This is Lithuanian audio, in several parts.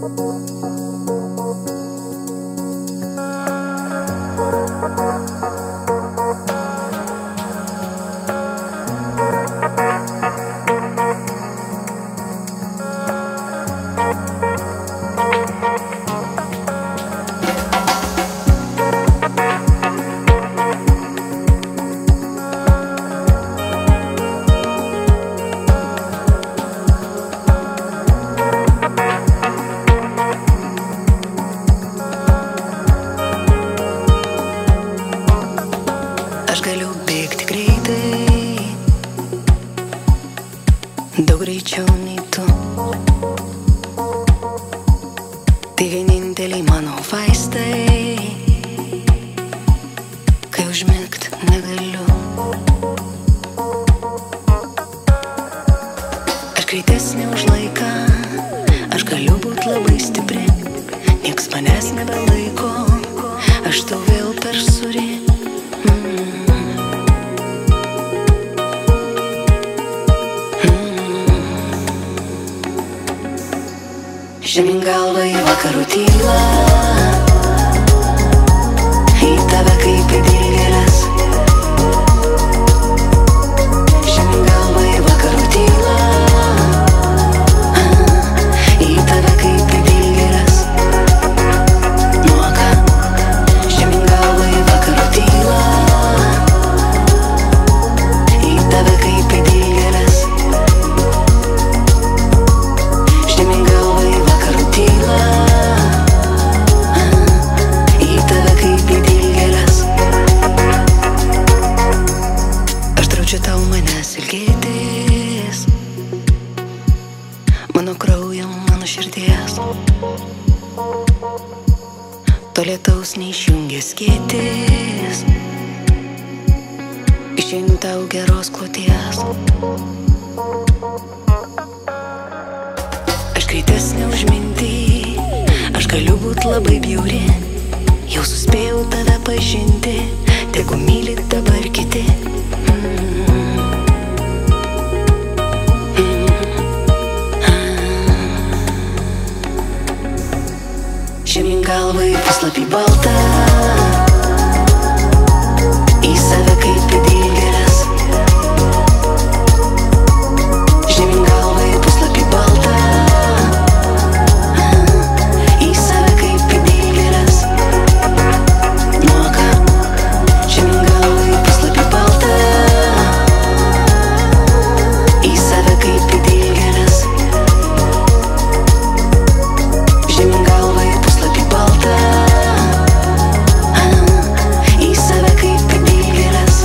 Aš galiu bėgti greitai, daug greičiau nei tu. Tai vieninteliai mano vaistai, kai užmigt negaliu. Aš greitesnė už laiką, aš galiu būt labai stipri. Nieks manęs nebelaiko, aš tau vėl per surį. Žemyn galva į vakarų tylą, į tave kaip į dilgėles. Žemyn galva į vakarų tylą, į tave kaip į dilgėles. Nuoga, žemyn galva į vakarų tylą, į tave kaip į dilgėles. Žemyn galva į vakarų tylą, į tave kaip į dilgėles. Aš draudžiu tau manęs ilgėtis, mano kraujo, mano širdies. To lietaus neišjungia skėtis, išeinu tau geros kloties. Aš greitesnė už mintį, aš galiu būt labai bjauri. Jau suspėjau tave pažinti, tegu myli dabar kiti. Žemyn galva į puslapį baltą, į save kaip į dilgėles. Žemyn galva į puslapį baltą, į save kaip į dilgėles. Nuoga, žemyn galva į puslapį baltą, į save kaip į dilgėles. Žemyn galva į puslapį baltą, į save kaip į dilgėles.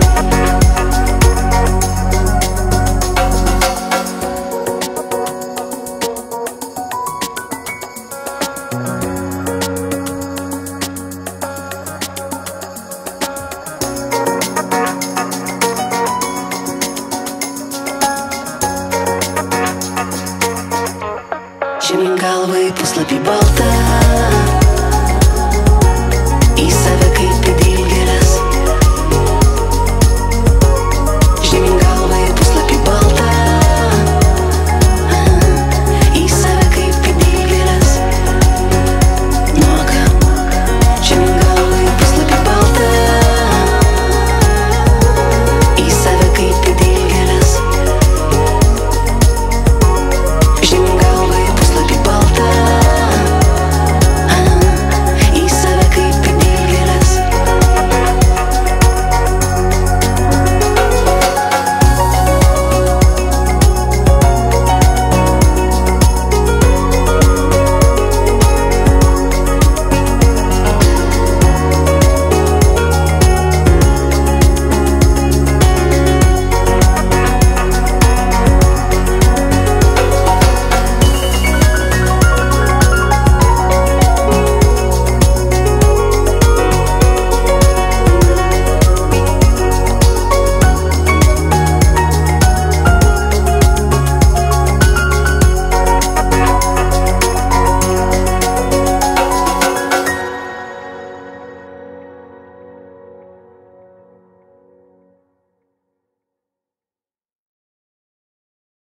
Žemyn galva į puslapį baltą, į save kaip